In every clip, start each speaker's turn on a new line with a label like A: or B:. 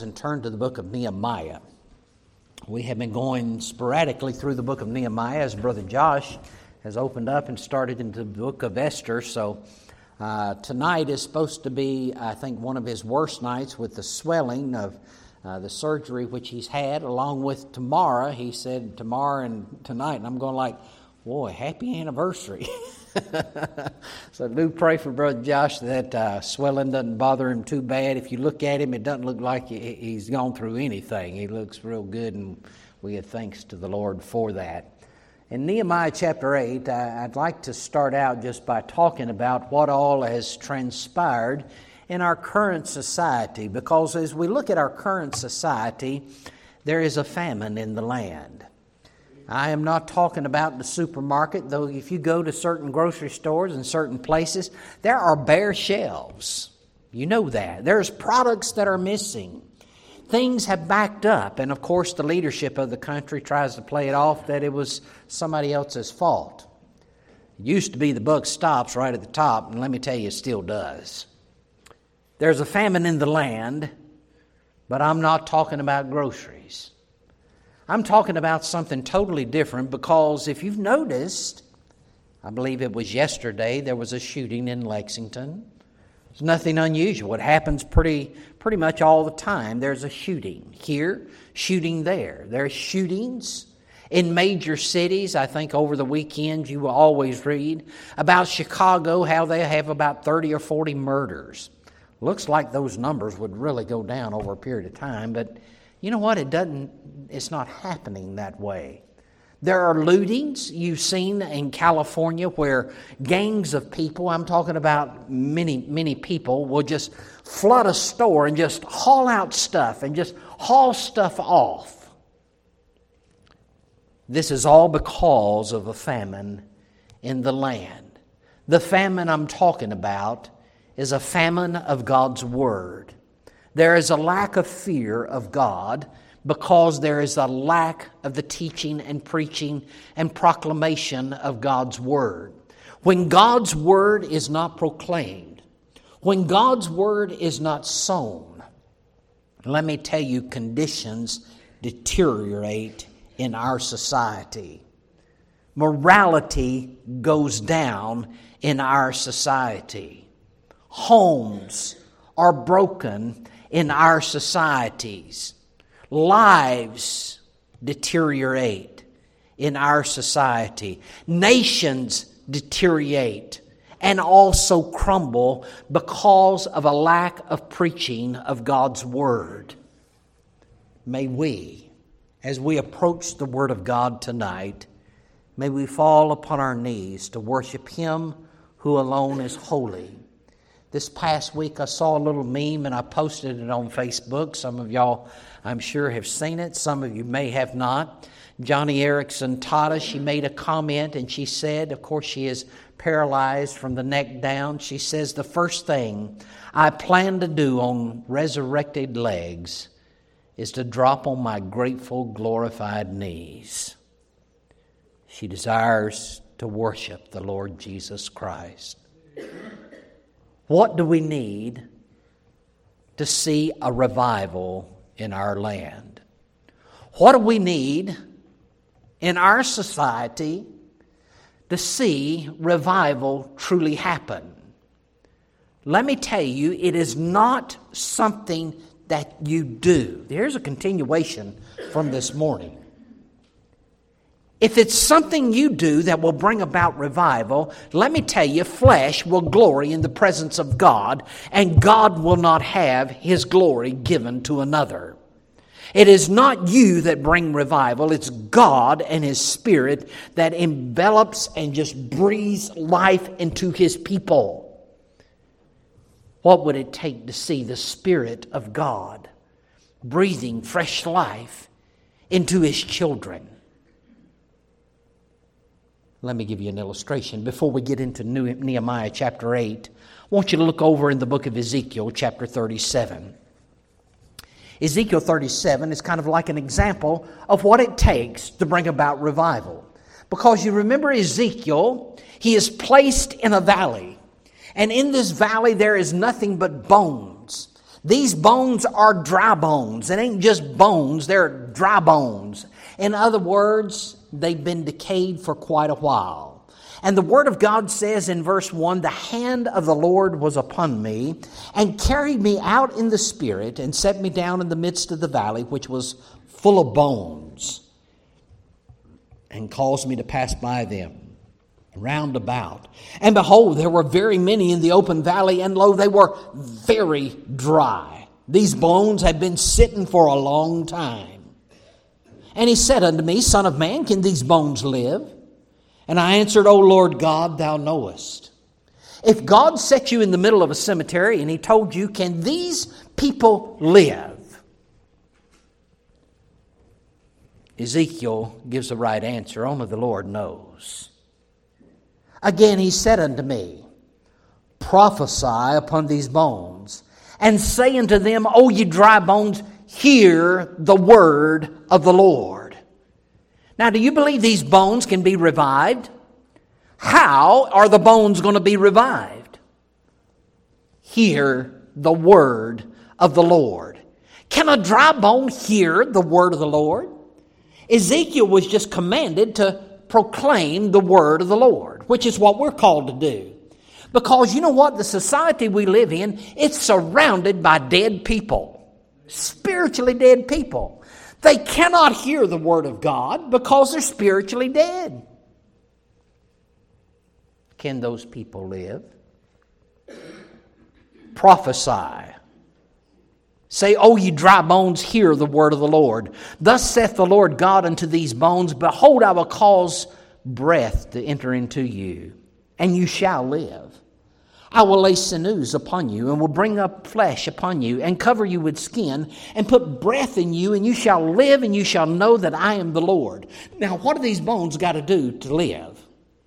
A: And turn to the book of Nehemiah. We have been going sporadically through the book of Nehemiah as Brother Josh has opened up and started into the book of Esther. So tonight is supposed to be, I think, one of his worst nights with the swelling of the surgery which he's had, along with tomorrow. He said tomorrow and tonight, and I'm going like, boy, happy anniversary. So do pray for Brother Josh that swelling doesn't bother him too bad. If you look at him, it doesn't look like he's gone through anything. He looks real good, and we give thanks to the Lord for that. In Nehemiah chapter 8, I'd like to start out just by talking about what all has transpired in our current society, because as we look at our current society, there is a famine in the land. I am not talking about the supermarket, though if you go to certain grocery stores and certain places, there are bare shelves. You know that. There's products that are missing. Things have backed up, and of course the leadership of the country tries to play it off that it was somebody else's fault. It used to be the buck stops right at the top, and let me tell you, it still does. There's a famine in the land, but I'm not talking about groceries. I'm talking about something totally different, because if you've noticed, I believe it was yesterday, there was a shooting in Lexington. It's nothing unusual. It happens pretty much all the time. There's a shooting here, shooting there. There's shootings in major cities. I think over the weekend you will always read about Chicago, how they have about 30 or 40 murders. Looks like those numbers would really go down over a period of time, but you know what? It's not happening that way. There are lootings you've seen in California where gangs of people, I'm talking about many people, will just flood a store and just haul out stuff and just haul stuff off. This is all because of a famine in the land. The famine I'm talking about is a famine of God's Word. There is a lack of fear of God because there is a lack of the teaching and preaching and proclamation of God's Word. When God's Word is not proclaimed, when God's Word is not sown, let me tell you, conditions deteriorate in our society. Morality goes down in our society. Homes are broken in our societies. Lives deteriorate in our society. Nations deteriorate and also crumble because of a lack of preaching of God's Word. May we, as we approach the Word of God tonight, may we fall upon our knees to worship Him who alone is holy. This past week I saw a little meme and I posted it on Facebook. Some of y'all, I'm sure, have seen it. Some of you may have not. Joni Eareckson Tada, she made a comment and she said, of course she is paralyzed from the neck down. She says, the first thing I plan to do on resurrected legs is to drop on my grateful, glorified knees. She desires to worship the Lord Jesus Christ. What do we need to see a revival in our land? What do we need in our society to see revival truly happen? Let me tell you, it is not something that you do. Here's a continuation from this morning. If it's something you do that will bring about revival, let me tell you, flesh will glory in the presence of God, and God will not have His glory given to another. It is not you that bring revival, it's God and His Spirit that envelops and just breathes life into His people. What would it take to see the Spirit of God breathing fresh life into His children? Let me give you an illustration. Before we get into Nehemiah chapter 8, I want you to look over in the book of Ezekiel chapter 37. Ezekiel 37 is kind of like an example of what it takes to bring about revival. Because you remember Ezekiel, he is placed in a valley. And in this valley there is nothing but bones. These bones are dry bones. It ain't just bones, they're dry bones. In other words, they've been decayed for quite a while. And the Word of God says in verse 1, the hand of the Lord was upon me, and carried me out in the Spirit, and set me down in the midst of the valley, which was full of bones, and caused me to pass by them round about. And behold, there were very many in the open valley, and lo, they were very dry. These bones had been sitting for a long time. And he said unto me, Son of man, can these bones live? And I answered, O Lord God, thou knowest. If God set you in the middle of a cemetery and he told you, can these people live? Ezekiel gives the right answer. Only the Lord knows. Again he said unto me, prophesy upon these bones, and say unto them, O ye dry bones, hear the word of the Lord. Now, do you believe these bones can be revived? How are the bones going to be revived? Hear the word of the Lord. Can a dry bone hear the word of the Lord? Ezekiel was just commanded to proclaim the word of the Lord, which is what we're called to do. Because you know what? The society we live in, it's surrounded by dead people. Spiritually dead people. They cannot hear the word of God because they're spiritually dead. Can those people live? Prophesy. Say, O ye dry bones, hear the word of the Lord. Thus saith the Lord God unto these bones, behold, I will cause breath to enter into you, and you shall live. I will lay sinews upon you, and will bring up flesh upon you, and cover you with skin, and put breath in you, and you shall live, and you shall know that I am the Lord. Now, what do these bones got to do to live?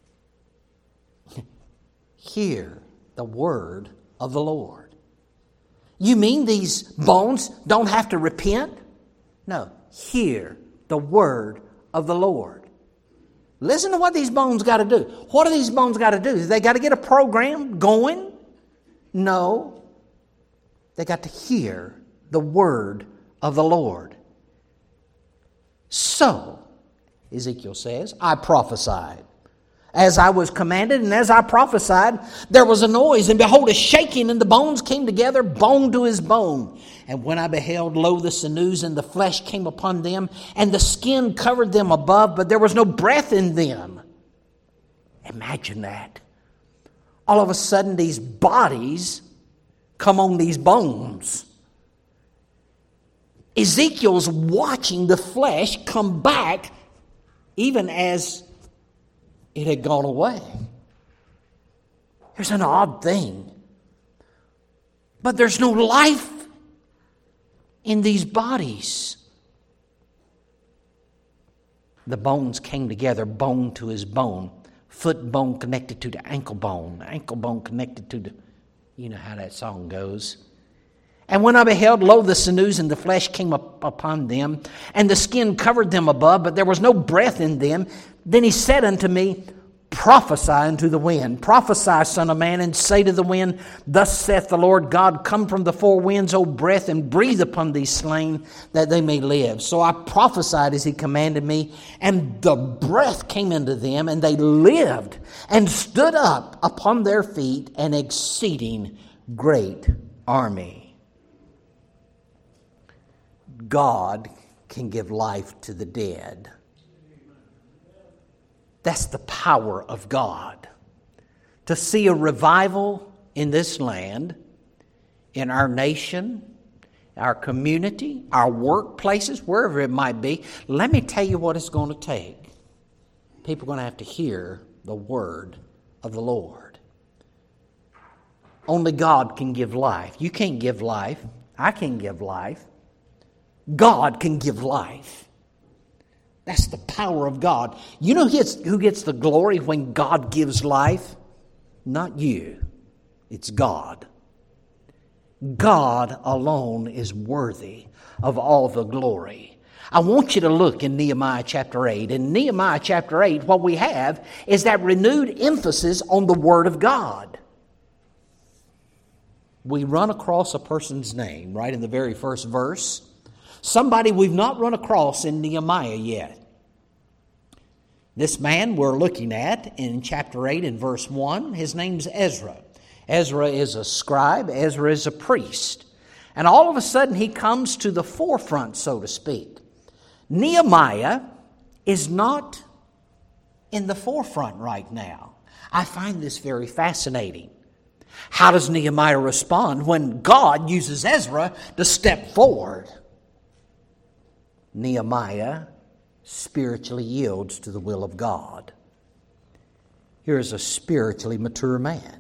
A: Hear the word of the Lord. You mean these bones don't have to repent? No. Hear the word of the Lord. Listen to what these bones got to do. What do these bones got to do? They got to get a program going? No. They got to hear the word of the Lord. So, Ezekiel says, I prophesied. As I was commanded, and as I prophesied, there was a noise, and behold, a shaking, and the bones came together, bone to his bone. And when I beheld, lo, the sinews and the flesh came upon them, and the skin covered them above, but there was no breath in them. Imagine that. All of a sudden, these bodies come on these bones. Ezekiel's watching the flesh come back, even as it had gone away. There's an odd thing. But there's no life in these bodies. The bones came together, bone to his bone. Foot bone connected to the ankle bone connected to the... You know how that song goes. And when I beheld, lo, the sinews and the flesh came up upon them, and the skin covered them above, but there was no breath in them. Then he said unto me, prophesy unto the wind. Prophesy, son of man, and say to the wind, thus saith the Lord God, come from the four winds, O breath, and breathe upon these slain, that they may live. So I prophesied as he commanded me, and the breath came into them, and they lived, and stood up upon their feet, an exceeding great army. God can give life to the dead. That's the power of God. To see a revival in this land, in our nation, our community, our workplaces, wherever it might be, let me tell you what it's going to take. People are going to have to hear the word of the Lord. Only God can give life. You can't give life. I can't give life. God can give life. That's the power of God. You know who gets the glory when God gives life? Not you. It's God. God alone is worthy of all the glory. I want you to look in Nehemiah chapter 8. In Nehemiah chapter 8, what we have is that renewed emphasis on the Word of God. we run across a person's name right in the very first verse. Somebody we've not run across in Nehemiah yet. This man we're looking at in chapter 8 and verse 1, his name's Ezra. Ezra is a scribe. Ezra is a priest. And all of a sudden he comes to the forefront, so to speak. Nehemiah is not in the forefront right now. I find this very fascinating. How does Nehemiah respond when God uses Ezra to step forward? Nehemiah spiritually yields to the will of God. Here is a spiritually mature man.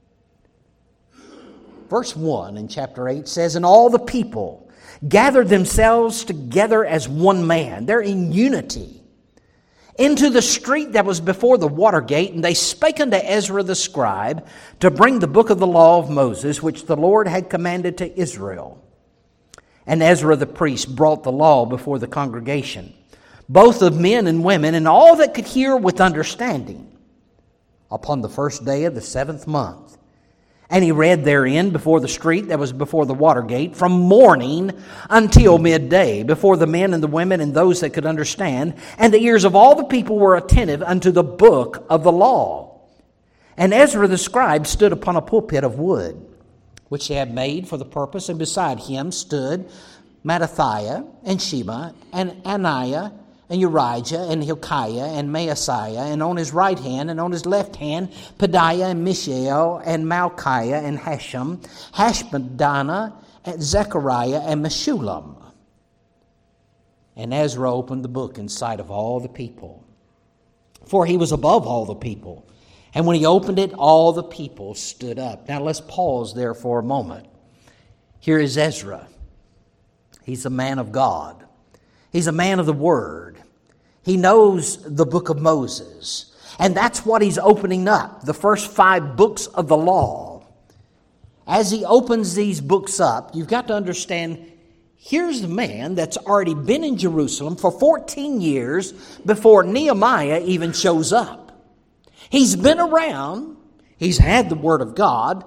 A: Verse 1 in chapter 8 says, "And all the people gathered themselves together as one man." They're in unity. "Into the street that was before the water gate, and they spake unto Ezra the scribe to bring the book of the law of Moses, which the Lord had commanded to Israel. And Ezra the priest brought the law before the congregation, both of men and women, and all that could hear with understanding, upon the first day of the 7th month. And he read therein before the street that was before the water gate, from morning until midday, before the men and the women and those that could understand. And the ears of all the people were attentive unto the book of the law. And Ezra the scribe stood upon a pulpit of wood, which they had made for the purpose, and beside him stood Mattithiah and Shema and Ananiah and Urijah and Hilkiah and Maaseiah, and on his right hand and on his left hand Pedaiah and Mishael and Malchiah and Hashem, Hashbaddanah and Zechariah and Meshullam. And Ezra opened the book in sight of all the people, for he was above all the people. And when he opened it, all the people stood up." Now let's pause there for a moment. Here is Ezra. He's a man of God. He's a man of the Word. He knows the book of Moses. And that's what he's opening up, the first 5 books of the law. As he opens these books up, you've got to understand, here's the man that's already been in Jerusalem for 14 years before Nehemiah even shows up. He's been around. He's had the Word of God.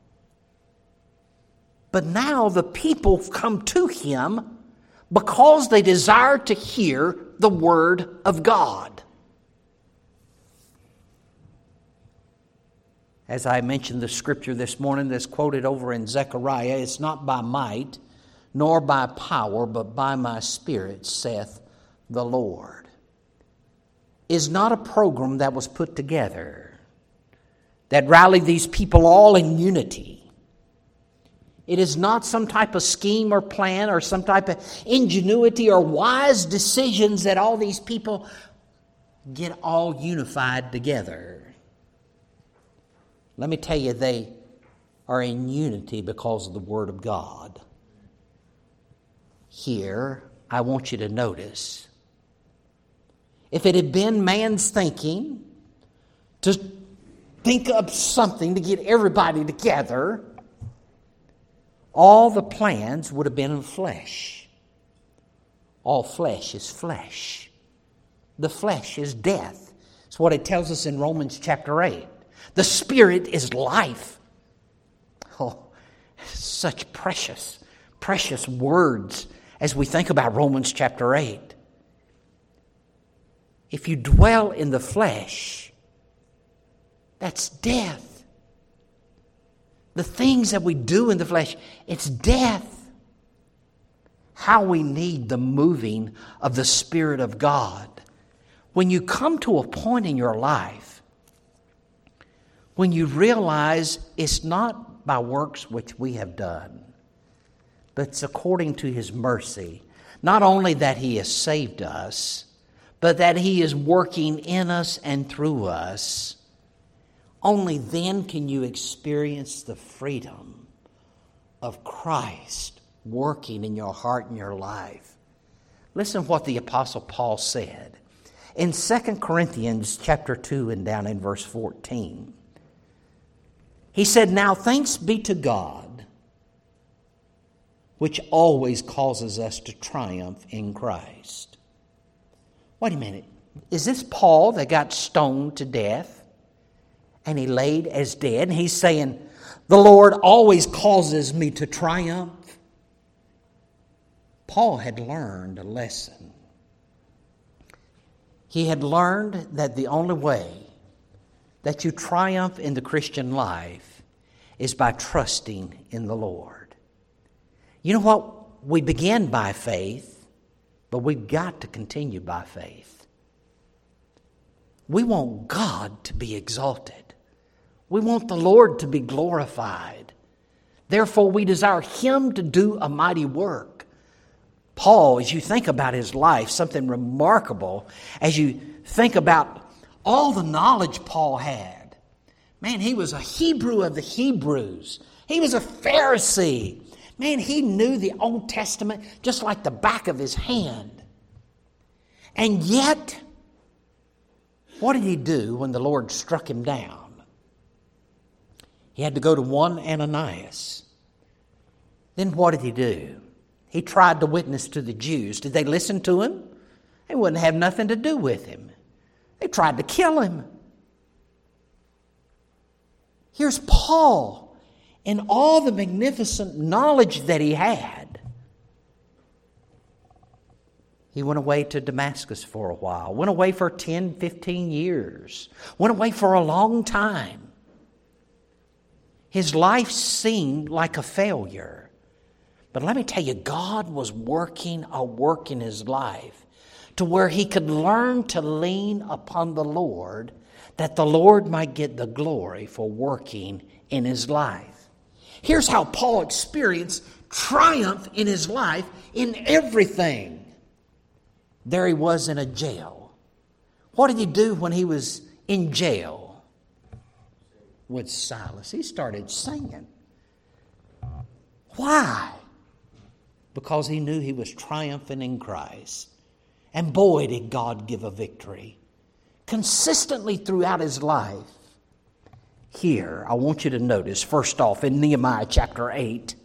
A: But now the people come to him because they desire to hear the Word of God. As I mentioned the scripture this morning that's quoted over in Zechariah, "It's not by might, nor by power, but by my Spirit, saith the Lord," is not a program that was put together that rallied these people all in unity. It is not some type of scheme or plan or some type of ingenuity or wise decisions that all these people get all unified together. Let me tell you, they are in unity because of the Word of God. Here, I want you to notice, if it had been man's thinking to think up something to get everybody together, all the plans would have been in flesh. All flesh is flesh. The flesh is death. It's what it tells us in Romans chapter 8. The Spirit is life. Oh, such precious, precious words as we think about Romans chapter 8. If you dwell in the flesh, that's death. The things that we do in the flesh, it's death. How we need the moving of the Spirit of God. When you come to a point in your life when you realize it's not by works which we have done, but it's according to His mercy. Not only that He has saved us, but that He is working in us and through us. Only then can you experience the freedom of Christ working in your heart and your life. Listen what the Apostle Paul said in 2 Corinthians chapter 2 and down in verse 14. He said, "Now thanks be to God, which always causes us to triumph in Christ." Wait a minute. Is this Paul that got stoned to death and he laid as dead. And he's saying, the Lord always causes me to triumph. Paul had learned a lesson. He had learned that the only way that you triumph in the Christian life is by trusting in the Lord. You know what? We begin by faith, but we've got to continue by faith. We want God to be exalted. We want the Lord to be glorified. Therefore, we desire Him to do a mighty work. Paul, as you think about his life, something remarkable, as you think about all the knowledge Paul had. Man, he was a Hebrew of the Hebrews. He was a Pharisee. Man, he knew the Old Testament just like the back of his hand. And yet, what did he do when the Lord struck him down? He had to go to one Ananias. Then what did he do? He tried to witness to the Jews. Did they listen to him? They wouldn't have nothing to do with him. They tried to kill him. Here's Paul in all the magnificent knowledge that he had. He went away to Damascus for a while. Went away for 10, 15 years. Went away for a long time. His life seemed like a failure. But let me tell you, God was working a work in his life to where he could learn to lean upon the Lord, that the Lord might get the glory for working in his life. Here's how Paul experienced triumph in his life in everything. There he was in a jail. What did he do when he was in jail? With Silas, he started singing. Why? Because he knew he was triumphant in Christ. And boy, did God give a victory. Consistently throughout his life. Here, I want you to notice, first off, in Nehemiah chapter 8,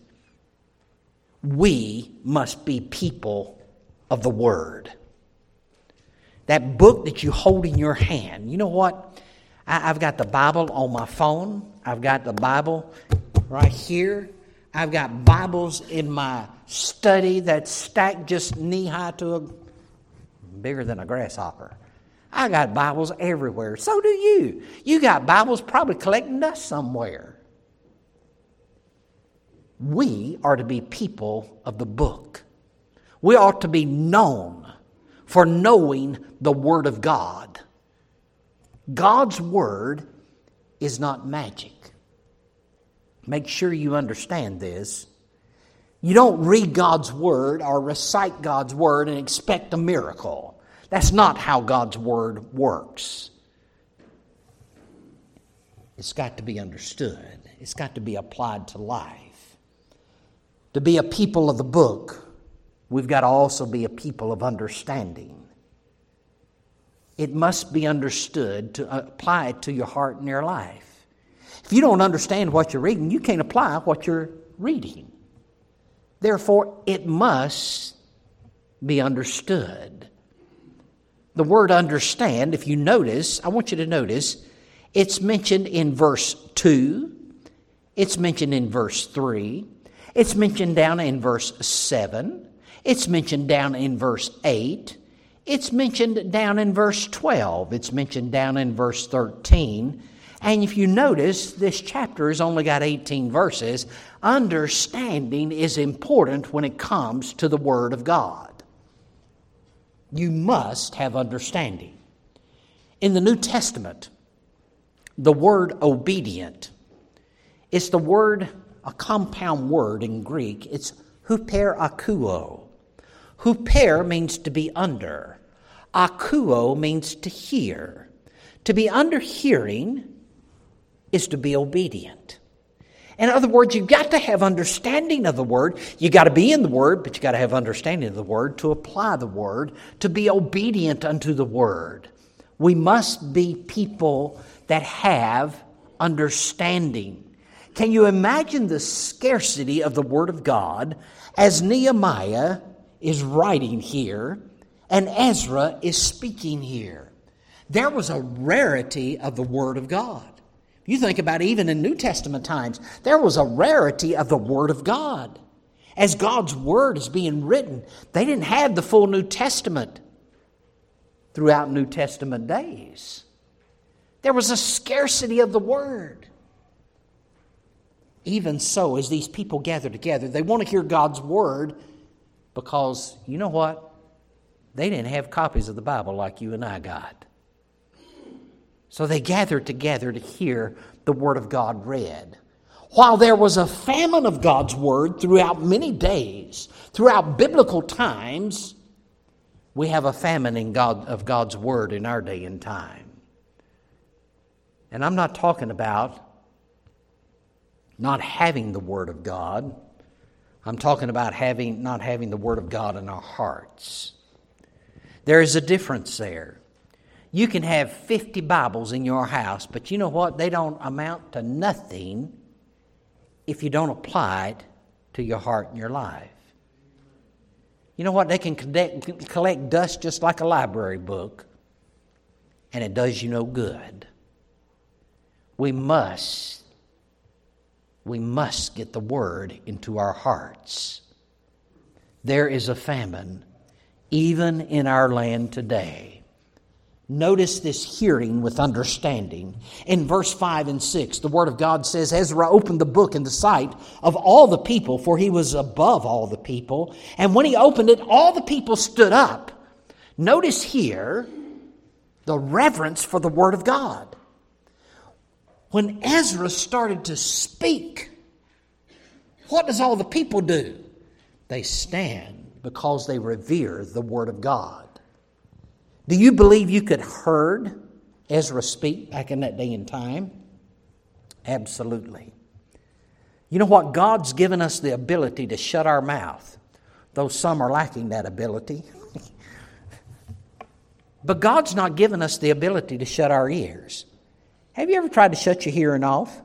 A: we must be people of the Word. That book that you hold in your hand, you know what? I've got the Bible on my phone. I've got the Bible right here. I've got Bibles in my study that's stacked just knee-high to a bigger than a grasshopper. I got Bibles everywhere. So do you. You got Bibles probably collecting dust somewhere. We are to be people of the book. We ought to be known for knowing the Word of God. God's Word is not magic. Make sure you understand this. You don't read God's Word or recite God's Word and expect a miracle. That's not how God's Word works. It's got to be understood. It's got to be applied to life. To be a people of the book, we've got to also be a people of understanding. It must be understood to apply it to your heart and your life. If you don't understand what you're reading, you can't apply what you're reading. Therefore, it must be understood. The word understand, if you notice, I want you to notice, it's mentioned in verse 2. It's mentioned in verse 3. It's mentioned down in verse 7. It's mentioned down in verse 8. It's mentioned down in verse 12. It's mentioned down in verse 13. And if you notice, this chapter has only got 18 verses. Understanding is important when it comes to the Word of God. You must have understanding. In the New Testament, the word obedient, it's the word, a compound word in Greek. It's huper-akuo. Huper means to be under. Akuo means to hear. To be under hearing is to be obedient. In other words, you've got to have understanding of the Word. You've got to be in the Word, but you've got to have understanding of the Word to apply the Word, to be obedient unto the Word. We must be people that have understanding. Can you imagine the scarcity of the Word of God as Nehemiah is writing here and Ezra is speaking here? There was a rarity of the Word of God. You think about even in New Testament times, there was a rarity of the Word of God. As God's Word is being written, they didn't have the full New Testament throughout New Testament days. There was a scarcity of the Word. Even so, as these people gather together, they want to hear God's Word because, you know what? They didn't have copies of the Bible like you and I got. So they gathered together to hear the Word of God read. While there was a famine of God's Word throughout many days, throughout biblical times, we have a famine of God's Word in our day and time. And I'm not talking about not having the Word of God. I'm talking about not having the Word of God in our hearts. There is a difference there. You can have 50 Bibles in your house, but you know what? They don't amount to nothing if you don't apply it to your heart and your life. You know what? They can collect dust just like a library book, and it does you no good. We must get the Word into our hearts. There is a famine even in our land today. Notice this hearing with understanding. In verse 5 and 6, the Word of God says, Ezra opened the book in the sight of all the people, for he was above all the people. And when he opened it, all the people stood up. Notice here the reverence for the Word of God. When Ezra started to speak, what does all the people do? They stand because they revere the Word of God. Do you believe you could heard Ezra speak back in that day and time? Absolutely. You know what? God's given us the ability to shut our mouth, though some are lacking that ability. But God's not given us the ability to shut our ears. Have you ever tried to shut your hearing off?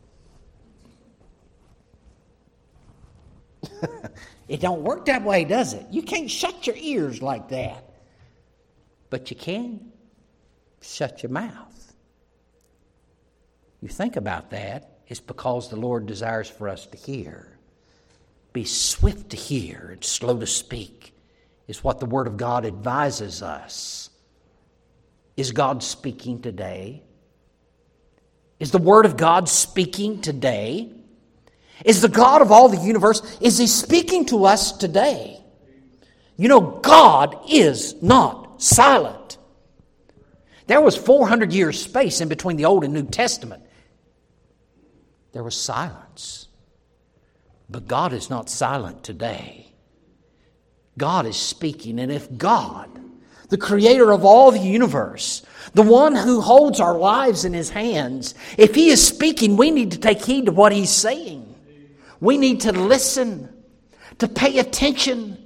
A: It don't work that way, does it? You can't shut your ears like that. But you can shut your mouth. You think about that, it's because the Lord desires for us to hear. Be swift to hear and slow to speak is what the Word of God advises us. Is God speaking today? Is the Word of God speaking today? Is the God of all the universe, is He speaking to us today? You know, God is not silent. There was 400 years space in between the Old and New Testament. There was silence. But God is not silent today. God is speaking. And if God, the creator of all the universe, the one who holds our lives in His hands, if He is speaking, we need to take heed to what He's saying. We need to listen, to pay attention.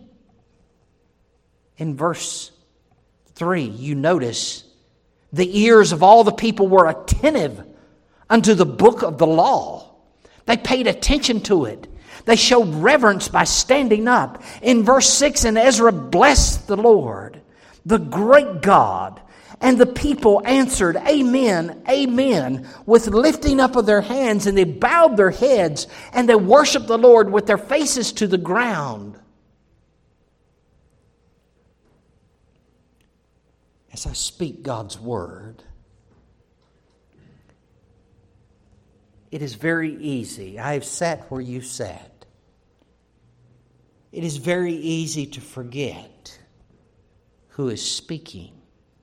A: In verse 3, you notice the ears of all the people were attentive unto the book of the law. They paid attention to it. They showed reverence by standing up. In verse 6, and Ezra blessed the Lord, the great God, and the people answered, Amen, Amen, with lifting up of their hands, and they bowed their heads, and they worshiped the Lord with their faces to the ground. As I speak God's Word, it is very easy. I have sat where you sat. It is very easy to forget who is speaking.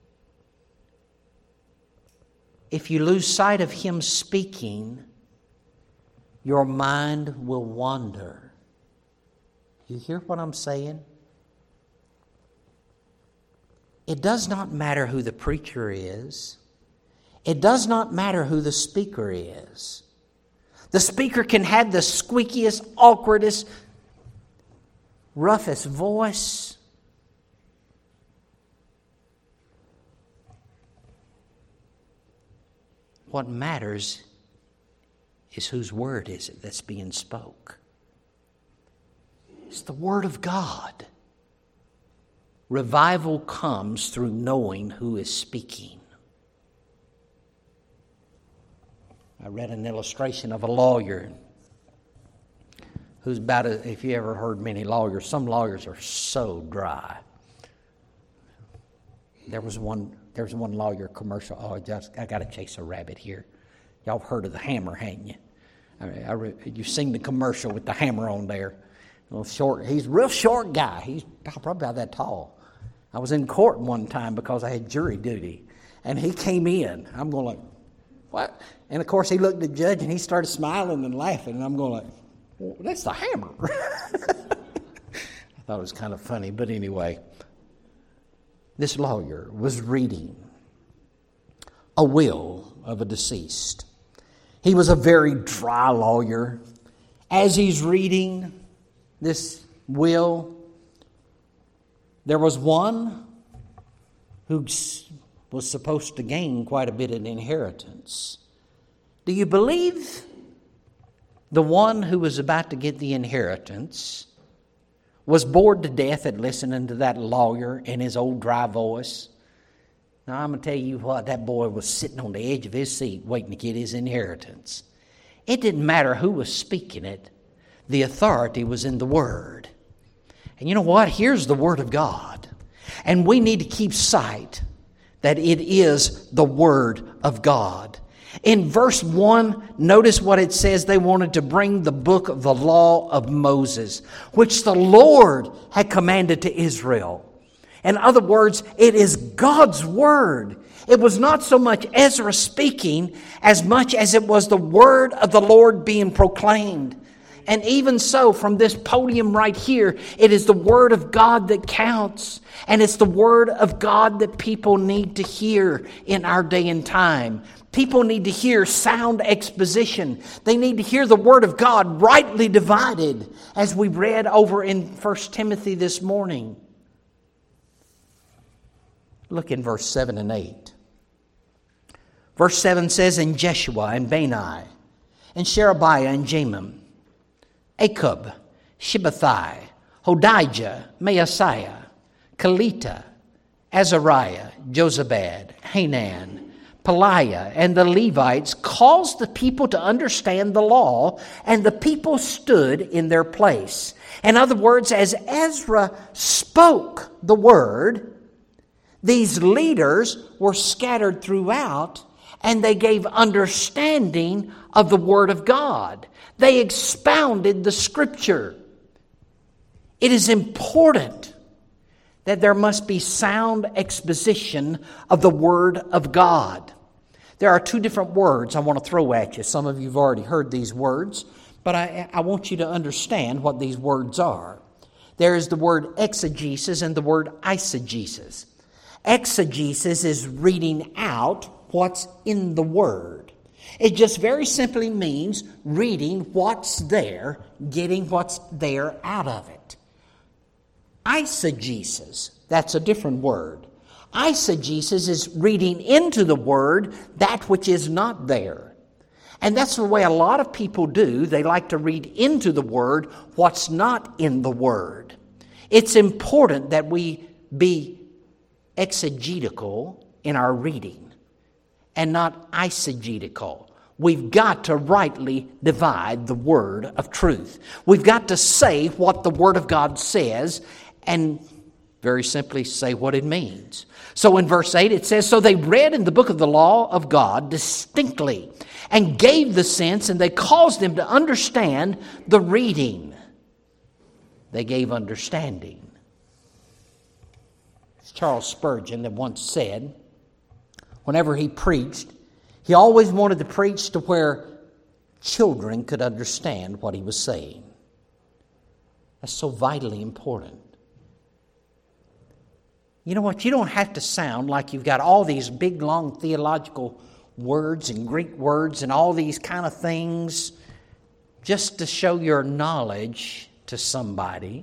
A: If you lose sight of Him speaking, your mind will wander. You hear what I'm saying? It does not matter who the preacher is. It does not matter who the speaker is. The speaker can have the squeakiest, awkwardest, roughest voice. What matters is whose word is it that's being spoke. It's the Word of God. Revival comes through knowing who is speaking. I read an illustration of a lawyer who's about, if you ever heard many lawyers, some lawyers are so dry. There was one lawyer commercial. Oh, I got to chase a rabbit here. Y'all heard of the hammer, haven't you? You've seen the commercial with the hammer on there. A little short. He's a real short guy. He's probably about that tall. I was in court one time because I had jury duty, and he came in. I'm going like, what? And of course, he looked at the judge and he started smiling and laughing, and I'm going like, well, that's the hammer. I thought it was kind of funny, but anyway, this lawyer was reading a will of a deceased. He was a very dry lawyer. As he's reading this will, there was one who was supposed to gain quite a bit of inheritance. Do you believe the one who was about to get the inheritance was bored to death at listening to that lawyer in his old dry voice? Now, I'm going to tell you what, that boy was sitting on the edge of his seat waiting to get his inheritance. It didn't matter who was speaking it. The authority was in the Word. And you know what? Here's the Word of God. And we need to keep sight that it is the Word of God. In verse 1, notice what it says. They wanted to bring the book of the law of Moses, which the Lord had commanded to Israel. In other words, it is God's Word. It was not so much Ezra speaking as much as it was the Word of the Lord being proclaimed. And even so, from this podium right here, it is the Word of God that counts. And it's the Word of God that people need to hear in our day and time. People need to hear sound exposition. They need to hear the Word of God rightly divided, as we read over in 1 Timothy this morning. Look in verse 7 and 8. Verse 7 says, And Jeshua and Bani, and Sherebiah and Jamin, Akub, Shibbathai, Hodijah, Maaseiah, Kelita, Azariah, Jozabad, Hanan, Peliah, and the Levites caused the people to understand the law, and the people stood in their place. In other words, as Ezra spoke the word, these leaders were scattered throughout, and they gave understanding of the Word of God. They expounded the Scripture. It is important that there must be sound exposition of the Word of God. There are two different words I want to throw at you. Some of you have already heard these words, but I want you to understand what these words are. There is the word exegesis and the word eisegesis. Exegesis is reading out what's in the Word. It just very simply means reading what's there, getting what's there out of it. Eisegesis, that's a different word. Eisegesis is reading into the Word that which is not there. And that's the way a lot of people do. They like to read into the Word what's not in the Word. It's important that we be exegetical in our reading and not eisegetical. We've got to rightly divide the word of truth. We've got to say what the Word of God says and very simply say what it means. So in verse 8 it says, So they read in the book of the law of God distinctly and gave the sense, and they caused them to understand the reading. They gave understanding. Charles Spurgeon that once said, whenever he preached, he always wanted to preach to where children could understand what he was saying. That's so vitally important. You know what? You don't have to sound like you've got all these big, long theological words and Greek words and all these kind of things just to show your knowledge to somebody.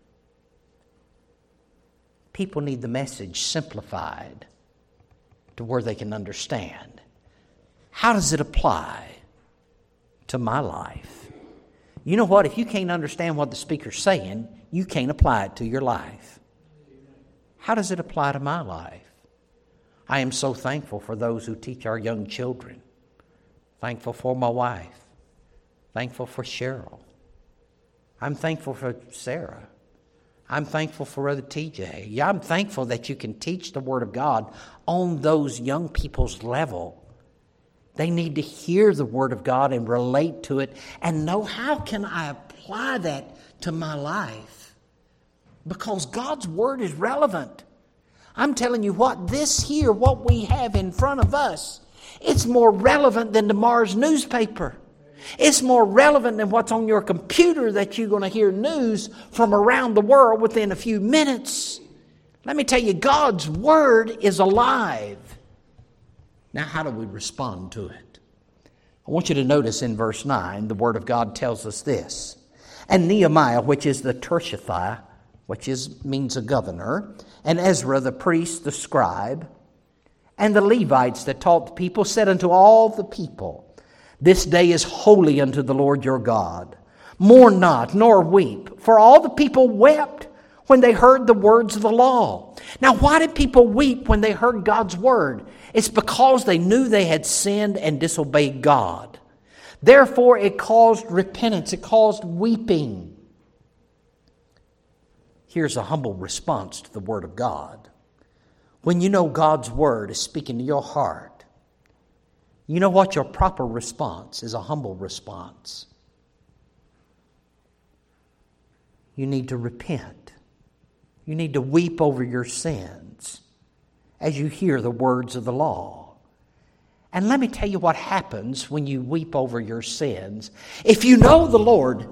A: People need the message simplified to where they can understand. How does it apply to my life? You know what? If you can't understand what the speaker's saying, you can't apply it to your life. How does it apply to my life? I am so thankful for those who teach our young children. Thankful for my wife. Thankful for Cheryl. I'm thankful for Sarah. I'm thankful for Brother TJ. Yeah, I'm thankful that you can teach the Word of God on those young people's level. They need to hear the Word of God and relate to it and know, how can I apply that to my life? Because God's Word is relevant. I'm telling you what, what we have in front of us, it's more relevant than tomorrow's newspaper. It's more relevant than what's on your computer that you're going to hear news from around the world within a few minutes. Let me tell you, God's Word is alive. Now, how do we respond to it? I want you to notice in verse 9, the Word of God tells us this. And Nehemiah, which is the Tirshatha, means a governor, and Ezra, the priest, the scribe, and the Levites that taught the people, said unto all the people, This day is holy unto the Lord your God. Mourn not, nor weep. For all the people wept when they heard the words of the law. Now, why did people weep when they heard God's word? It's because they knew they had sinned and disobeyed God. Therefore, it caused repentance. It caused weeping. Here's a humble response to the Word of God. When you know God's Word is speaking to your heart, you know what your proper response is? A humble response. You need to repent. You need to weep over your sins as you hear the words of the law. And let me tell you what happens when you weep over your sins. If you know the Lord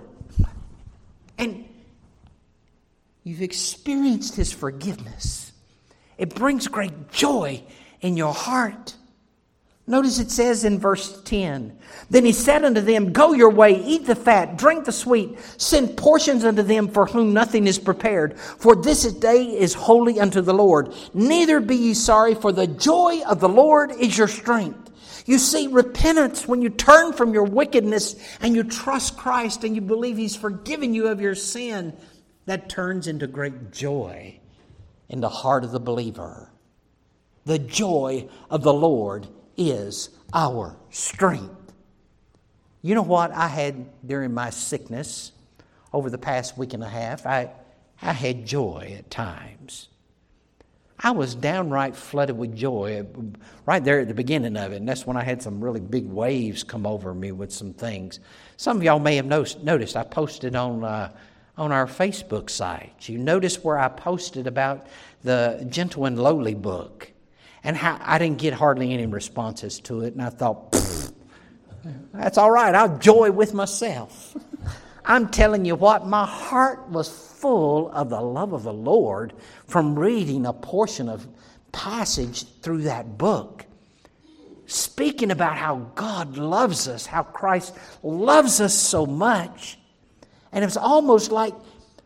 A: and you've experienced His forgiveness, it brings great joy in your heart. Notice it says in verse 10, Then he said unto them, Go your way, eat the fat, drink the sweet, send portions unto them for whom nothing is prepared. For this day is holy unto the Lord. Neither be ye sorry, for the joy of the Lord is your strength. You see, repentance, when you turn from your wickedness and you trust Christ and you believe He's forgiven you of your sin, that turns into great joy in the heart of the believer. The joy of the Lord is our strength. You know what I had during my sickness over the past week and a half? I had joy at times. I was downright flooded with joy right there at the beginning of it. And that's when I had some really big waves come over me with some things. Some of y'all may have noticed I posted on our Facebook site. You notice where I posted about the Gentle and Lowly book and how I didn't get hardly any responses to it. And I thought, that's all right. I'll joy with myself. I'm telling you what, my heart was full of the love of the Lord from reading a portion of passage through that book, speaking about how God loves us, how Christ loves us so much. And it was almost like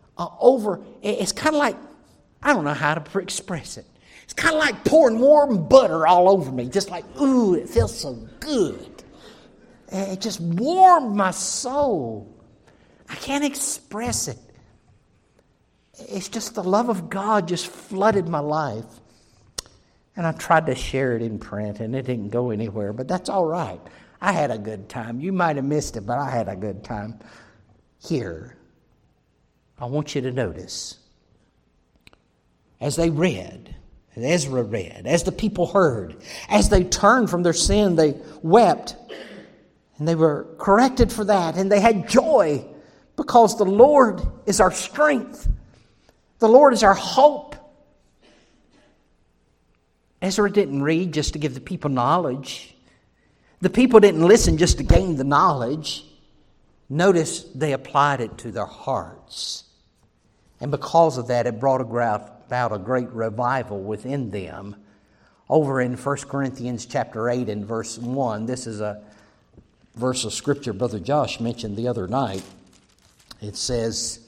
A: it's kind of like, I don't know how to express it. It's kind of like pouring warm butter all over me, just like, ooh, it feels so good. It just warmed my soul. I can't express it. It's just the love of God just flooded my life. And I tried to share it in print, and it didn't go anywhere, but that's all right. I had a good time. You might have missed it, but I had a good time. Here, I want you to notice, as they read, as Ezra read, as the people heard, as they turned from their sin, they wept, and they were corrected for that, and they had joy, because the Lord is our strength. The Lord is our hope. Ezra didn't read just to give the people knowledge. The people didn't listen just to gain the knowledge. Notice they applied it to their hearts. And because of that, it brought about a great revival within them. Over in 1 Corinthians chapter 8 and verse 1, this is a verse of Scripture Brother Josh mentioned the other night. It says,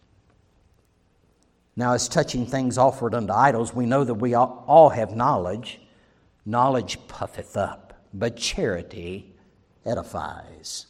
A: Now as touching things offered unto idols, we know that we all have knowledge. Knowledge puffeth up, but charity edifies.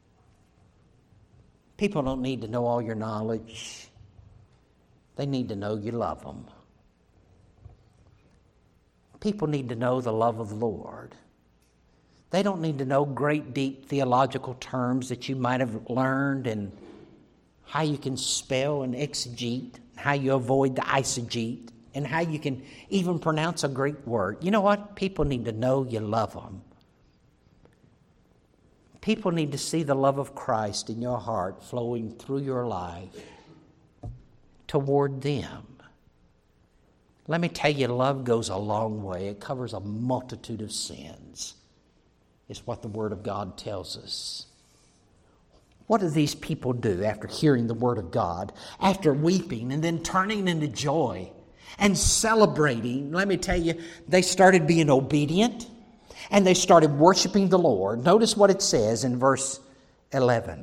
A: People don't need to know all your knowledge. They need to know you love them. People need to know the love of the Lord. They don't need to know great, deep theological terms that you might have learned and how you can spell and exegete, how you avoid the eisegete, and how you can even pronounce a Greek word. You know what? People need to know you love them. People need to see the love of Christ in your heart flowing through your life toward them. Let me tell you, love goes a long way. It covers a multitude of sins. It's what the Word of God tells us. What do these people do after hearing the Word of God, after weeping and then turning into joy and celebrating? Let me tell you, they started being obedient and they started worshiping the Lord. Notice what it says in verse 11.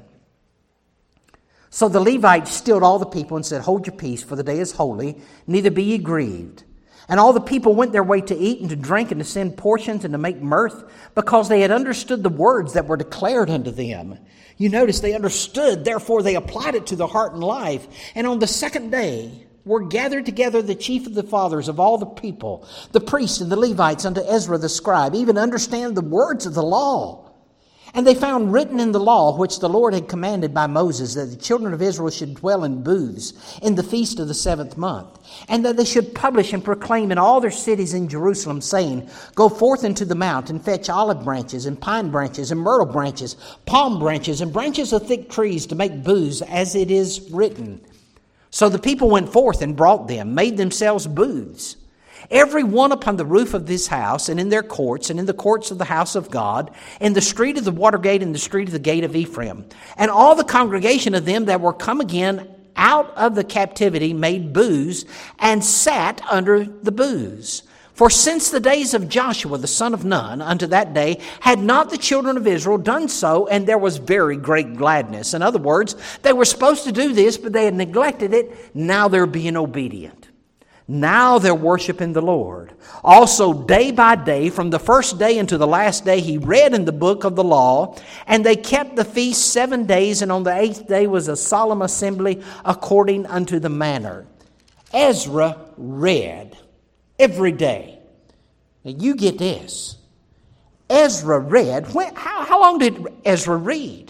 A: So the Levites stilled all the people and said, "Hold your peace, for the day is holy, neither be ye grieved." And all the people went their way to eat and to drink and to send portions and to make mirth, because they had understood the words that were declared unto them. You notice they understood, therefore they applied it to the heart and life. And on the second day were gathered together the chief of the fathers of all the people, the priests and the Levites unto Ezra the scribe, even understand the words of the law. And they found written in the law, which the Lord had commanded by Moses, that the children of Israel should dwell in booths in the feast of the 7th month, and that they should publish and proclaim in all their cities in Jerusalem, saying, "Go forth into the mount, and fetch olive branches, and pine branches, and myrtle branches, palm branches, and branches of thick trees to make booths, as it is written." So the people went forth and brought them, made themselves booths, every one upon the roof of this house, and in their courts, and in the courts of the house of God, in the street of the water gate, and the street of the gate of Ephraim. And all the congregation of them that were come again out of the captivity made booths, and sat under the booths. For since the days of Joshua the son of Nun unto that day had not the children of Israel done so, and there was very great gladness. In other words, they were supposed to do this, but they had neglected it. Now they're being obedient. Now they're worshiping the Lord. Also, day by day, from the first day unto the last day, he read in the book of the law, and they kept the feast 7 days, and on the 8th day was a solemn assembly according unto the manner. Ezra read every day. Now you get this. Ezra read. How long did Ezra read?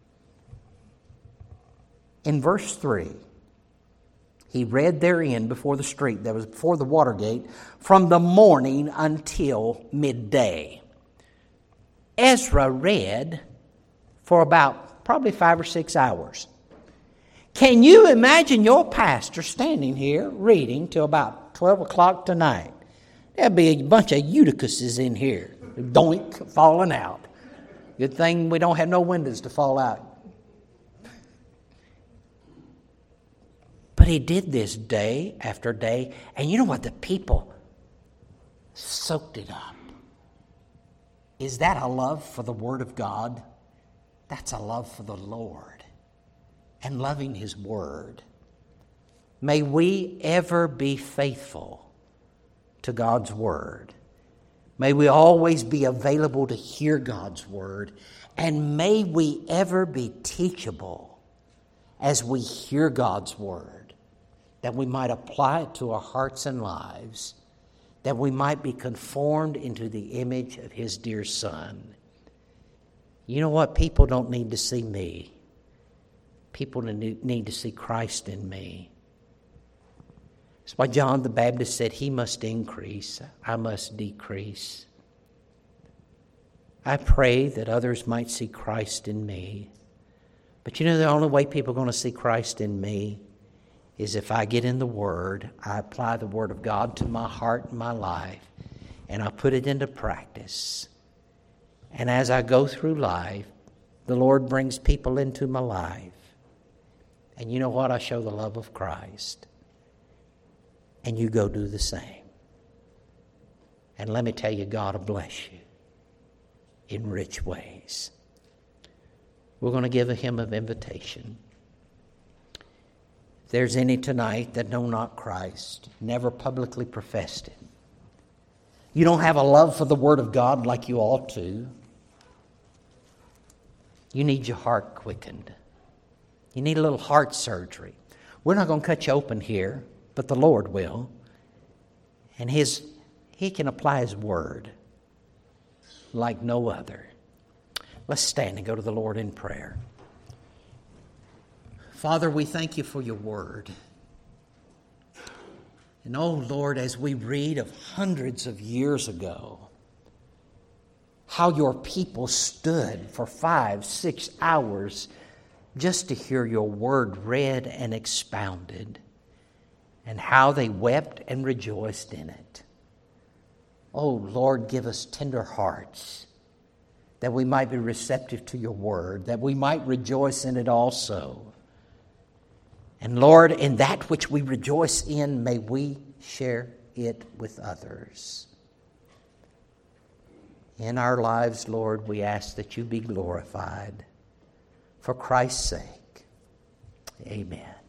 A: In verse 3. He read therein before the street, that was before the water gate, from the morning until midday. Ezra read for about probably 5 or 6 hours. Can you imagine your pastor standing here reading till about 12 o'clock tonight? There'd be a bunch of Eutychuses in here, doink, falling out. Good thing we don't have no windows to fall out. But he did this day after day. And you know what? The people soaked it up. Is that a love for the Word of God? That's a love for the Lord and loving His Word. May we ever be faithful to God's Word. May we always be available to hear God's Word. And may we ever be teachable as we hear God's Word, that we might apply it to our hearts and lives, that we might be conformed into the image of His dear Son. You know what? People don't need to see me. People need to see Christ in me. That's why John the Baptist said, "He must increase, I must decrease." I pray that others might see Christ in me. But you know the only way people are going to see Christ in me is if I get in the Word, I apply the Word of God to my heart and my life, and I put it into practice. And as I go through life, the Lord brings people into my life. And you know what? I show the love of Christ. And you go do the same. And let me tell you, God will bless you in rich ways. We're going to give a hymn of invitation. If there's any tonight that know not Christ, never publicly professed it, you don't have a love for the Word of God like you ought to, you need your heart quickened. You need a little heart surgery. We're not going to cut you open here, but the Lord will. And He can apply His Word. like no other. Let's stand and go to the Lord in prayer. Father, we thank you for your word. And oh Lord, as we read of hundreds of years ago, how your people stood for 5-6 hours just to hear your word read and expounded, and how they wept and rejoiced in it. Oh Lord, give us tender hearts, that we might be receptive to your word, that we might rejoice in it also. And Lord, in that which we rejoice in, may we share it with others. In our lives, Lord, we ask that you be glorified. For Christ's sake, amen.